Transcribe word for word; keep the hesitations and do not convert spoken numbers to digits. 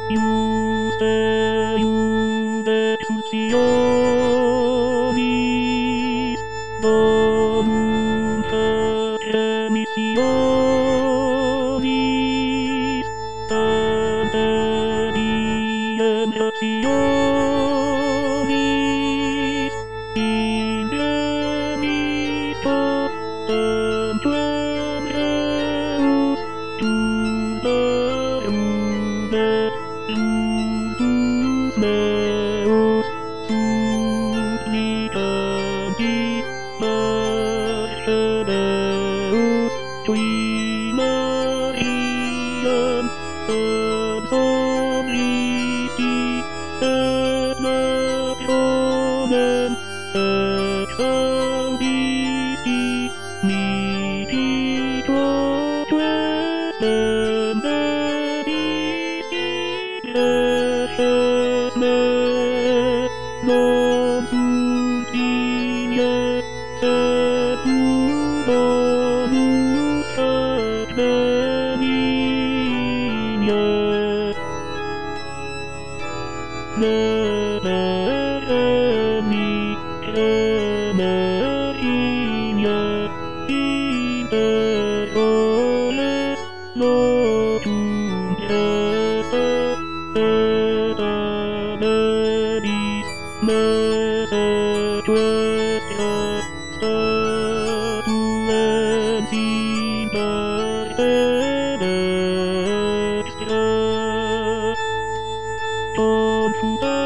Iuste, iude exutionis, donum fecem missionis, sante diem rationis, ingenis tempum reus, turbeudet ludus meus, supplicandi Mercedeus, tui Mariam, absolvisti, et nationem exaudisti, mititoque benedicti, reces me, non sunt digne, sed tu bonus et benigne. Neremi cremerigne, inter oles lotum preste, et amedis mese tuestia, statuensim parte dextra. Tom